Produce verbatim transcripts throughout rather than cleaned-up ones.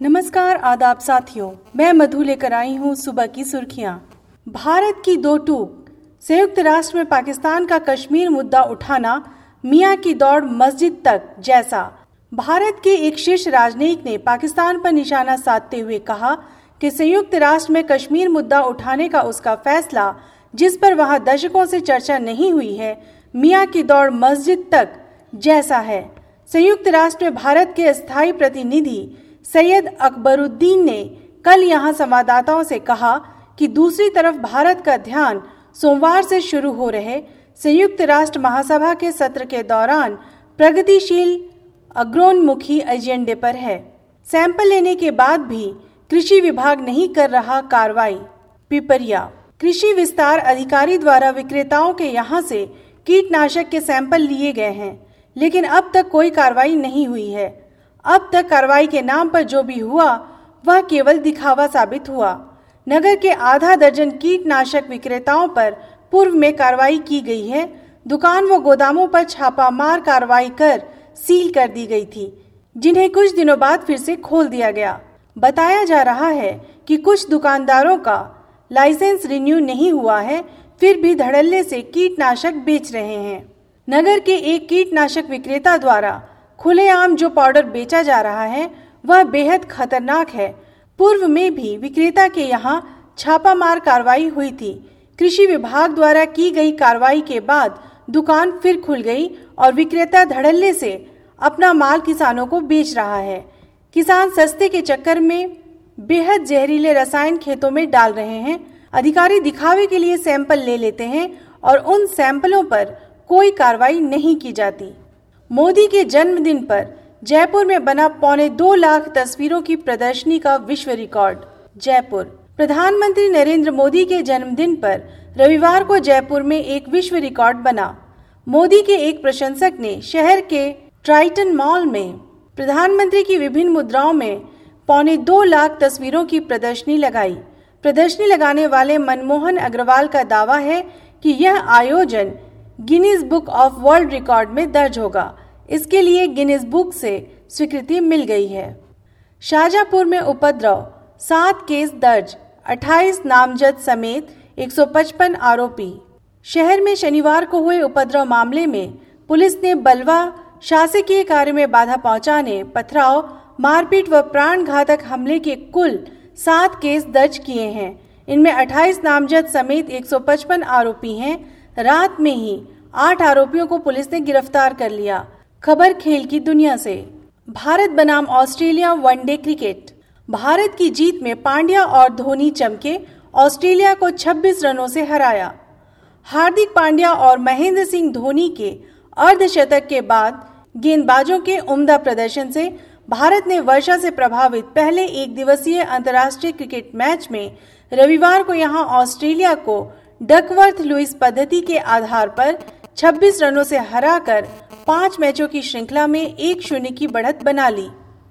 नमस्कार, आदाब साथियों, मैं मधु लेकर आई हूँ सुबह की सुर्खियाँ। भारत की दो टूक, संयुक्त राष्ट्र में पाकिस्तान का कश्मीर मुद्दा उठाना, मियाँ की दौड़ मस्जिद तक जैसा। भारत के एक शीर्ष राजनयिक ने पाकिस्तान पर निशाना साधते हुए कहा कि संयुक्त राष्ट्र में कश्मीर मुद्दा उठाने का उसका फैसला, जिस पर वहां दशकों से चर्चा नहीं हुई है, मियाँ की दौड़ मस्जिद तक जैसा है। संयुक्त राष्ट्र में भारत के स्थायी प्रतिनिधि सैयद अकबरुद्दीन ने कल यहां संवाददाताओं से कहा कि दूसरी तरफ भारत का ध्यान सोमवार से शुरू हो रहे संयुक्त राष्ट्र महासभा के सत्र के दौरान प्रगतिशील अग्रोन्मुखी एजेंडे पर है। सैंपल लेने के बाद भी कृषि विभाग नहीं कर रहा कार्रवाई। पिपरिया, कृषि विस्तार अधिकारी द्वारा विक्रेताओं के यहां से कीटनाशक के सैंपल लिए गए हैं, लेकिन अब तक कोई कार्रवाई नहीं हुई है। अब तक कार्रवाई के नाम पर जो भी हुआ वह केवल दिखावा साबित हुआ। नगर के आधा दर्जन कीटनाशक विक्रेताओं पर पूर्व में कार्रवाई की गई है। दुकान व गोदामों पर छापामार कार्रवाई कर सील कर दी गई थी, जिन्हें कुछ दिनों बाद फिर से खोल दिया गया। बताया जा रहा है कि कुछ दुकानदारों का लाइसेंस रिन्यू नहीं हुआ है, फिर भी धड़ल्ले से कीटनाशक बेच रहे हैं। नगर के एक कीटनाशक विक्रेता द्वारा खुलेआम जो पाउडर बेचा जा रहा है वह बेहद खतरनाक है। पूर्व में भी विक्रेता के यहां छापामार कार्रवाई हुई थी। कृषि विभाग द्वारा की गई कार्रवाई के बाद दुकान फिर खुल गई और विक्रेता धड़ल्ले से अपना माल किसानों को बेच रहा है। किसान सस्ते के चक्कर में बेहद जहरीले रसायन खेतों में डाल रहे हैं। अधिकारी दिखावे के लिए सैंपल ले लेते हैं और उन सैंपलों पर कोई कार्रवाई नहीं की जाती। मोदी के जन्मदिन पर जयपुर में बना पौने दो लाख तस्वीरों की प्रदर्शनी का विश्व रिकॉर्ड। जयपुर, प्रधानमंत्री नरेंद्र मोदी के जन्मदिन पर रविवार को जयपुर में एक विश्व रिकॉर्ड बना। मोदी के एक प्रशंसक ने शहर के ट्राइटन मॉल में प्रधानमंत्री की विभिन्न मुद्राओं में पौने दो लाख तस्वीरों की प्रदर्शनी लगाई। प्रदर्शनी लगाने वाले मनमोहन अग्रवाल का दावा है कि यह आयोजन Guinness book of world record में दर्ज होगा। इसके लिए गिनीज बुक से स्वीकृति मिल गई है। शाहजहांपुर में उपद्रव, सात केस दर्ज, अट्ठाईस नामजद समेत एक सौ पचपन आरोपी। शहर में शनिवार को हुए उपद्रव मामले में पुलिस ने बलवा, शासकीय कार्य में बाधा पहुंचाने, पथराव, मारपीट व प्राण घातक हमले के कुल सात केस दर्ज किए हैं। इनमें अट्ठाईस नामजद समेत एक सौ पचपन आरोपी हैं। रात में ही आठ आरोपियों को पुलिस ने गिरफ्तार कर लिया। खबर खेल की दुनिया से। भारत बनाम ऑस्ट्रेलिया वनडे क्रिकेट। भारत की जीत में पांड्या और धोनी चमके, ऑस्ट्रेलिया को छब्बीस रनों से हराया। हार्दिक पांड्या और महेंद्र सिंह धोनी के अर्धशतक के बाद गेंदबाजों के उम्दा प्रदर्शन से भारत ने वर्षा से प्रभावित पहले एक दिवसीय अंतर्राष्ट्रीय क्रिकेट मैच में रविवार को यहां ऑस्ट्रेलिया को डकवर्थ लुइस पद्धति के आधार पर छब्बीस रनों से हराकर पांच मैचों की श्रृंखला में एक शून्य की बढ़त बना ली।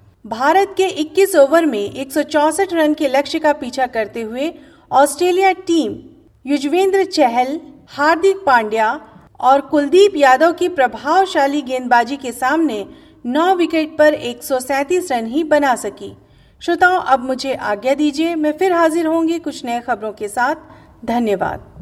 भारत के इक्कीस ओवर में एक सौ चौसठ रन के लक्ष्य का पीछा करते हुए ऑस्ट्रेलिया टीम युजवेंद्र चहल, हार्दिक पांड्या और कुलदीप यादव की प्रभावशाली गेंदबाजी के सामने नौ विकेट पर एक सौ सैंतीस रन ही बना सकी। श्रोताओं, अब मुझे आज्ञा दीजिए, मैं फिर हाजिर होंगी कुछ नए खबरों के साथ। धन्यवाद।